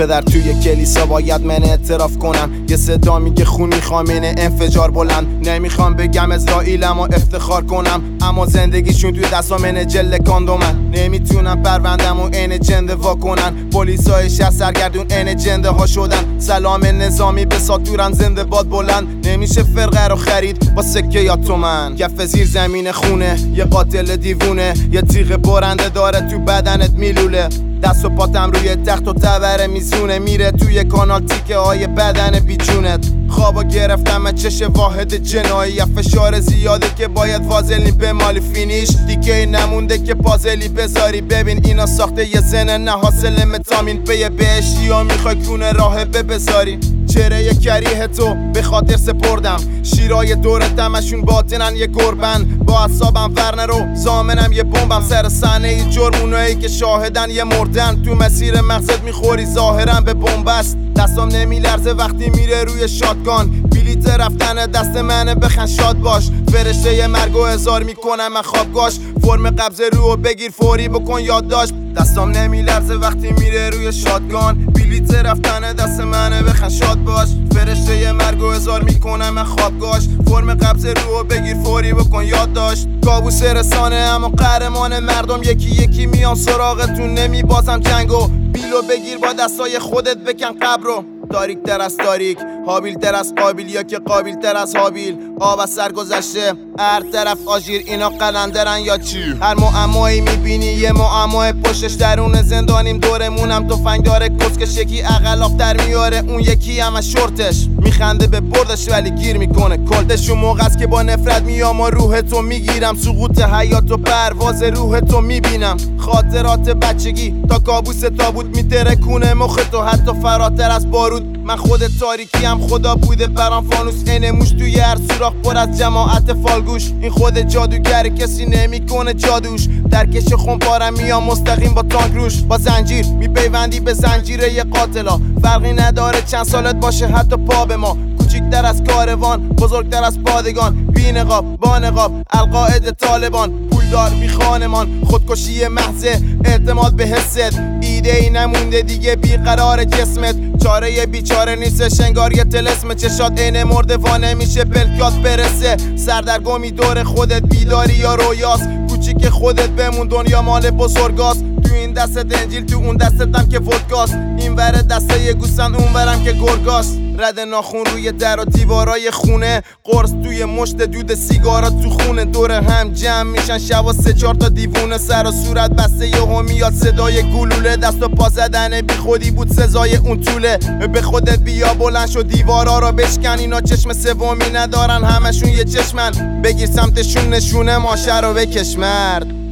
پدر توی کلیسا باید من اعتراف کنم. یه صدا میگه خون میخوام اینه انفجار بلند. نمیخوام بگم اسرائیلم و افتخار کنم، اما زندگیشون توی دستام اینه جل کاندومن. نمیتونم پروندم و اینه جنده وا کنن. پلیسای شهر سرگردون اینه جنده ها شدن. سلام نظامی به ساتورن زنده باد بلند. نمیشه فرقه رو خرید با سکه یا تومن. کف زیر زمین خونه یه قاتل دیوونه، یه تیغ برنده داره تو بدنت میلوله. دست و پاتم روی تخت و تبر میزونه، میره توی کانال تیکه های بدن بیجونت. خوابا گرفتم چش واحد جنایی، فشار زیاده که باید وازلین به مالی فینیش. دیگه نمونده که پازلی بذاری. ببین اینا ساخته یه زن نه حاصل متامین. به بهشتی ها میخوای کونه راهبه بذاری. چهره کریه تو به خاطر سپردم، شیرای دورتم اشون باطنن یه گربن. با اعصابم ورنه رو زامنم یه بمبم. سر صحنه ای جرم اونایی که شاهدن یه مردن. تو مسیر مقصد میخوری ظاهرا به بنبست. دستام نمیلرزه وقتی میره روی شاتگان. بلیت رفتن دست منه بخن شاد باش. فرشته ی مرگو هزار میکنم من خوابگاش. فرم قبض رو بگیر فوری بکن یادداشت. دستام نمیلرزه وقتی میره روی شاتگان. بلیت رفتن دست منه بخن شاد باش. فرشته ی مرگو هزار میکنم من خوابگاش. فرم قبض رو بگیر فوری بکن یادداشت. کابوس رسانه اما قهرمان مردم. یکی یکی میان سراغتون نمیبازم جنگو. بیلو بگیر با دستای خودت بکن قبر رو. تاریک تر از تاریک، حابیل تر از قابیل، یا که قابیل تر از حابیل. آب از سر گذشته هر طرف آژیر، اینا قلندرن یا چی؟ هر معمایی میبینی یه معمای پشتش. درون زندانیم دورمونم تفنگ داره کسکش. یکی عقلافتر میاره اون یکی هم از شورتش. میخنده به بردش ولی گیر میکنه کلتش. اون موقع است که با نفرت میام و روح تو میگیرم. سقوط حیات و پرواز روح تو میبینم. خاطرات بچگی تا کابوس تابوت میترکونه مخ تو حتی فراتر از بارود. من خود تاریکی هم خدا بوده برام فانوس. اینه موش توی هر سوراخ پر از جماعت فالگوش. این خود جادوگر کسی نمیکنه جادوش. در کش خونپارم میام مستقیم با تانک روش. با زنجیر میپیوندی به زنجیره ی قاتلا. فرقی نداره چند سالت باشه حتی پا به ما. کوچیکتر از کاروان بزرگتر از پادگان. بی نقاب با نقاب القاعده طالبان. پولدار بی خانمان خودکشی محض. اعتماد به حست ایده ای نمونده دیگه بیقرار جسمت. چاره بیچاره نیست انگار یه طلسم. چشات عین مرده وا نمیشه پلکات برسه. سردرگمی دور خودت بیداری یا رویاست. کوچیک خودت بمون دنیا مال بزرگاست. تو این دستت انجیل تو اون دستتم که ودکاست. این ور دسته یه گوسفند اون ورم که گرگاست. رد ناخون روی در و دیوارای خونه. قرص توی مشت دود سیگارا تو خونه. دور هم جمع میشن شبا 3-4 تا دیوونه. سر و صورت بسته یهو میاد صدای گلوله. دست و پا زدن بی خودی بود سزای اون طوله. به خودت بیا بلند شو دیوارا رو بشکن. اینا چشم سومی ندارن همشون یه چشمن. بگیر سمتشون نشونه ماشه رو بکش مرد.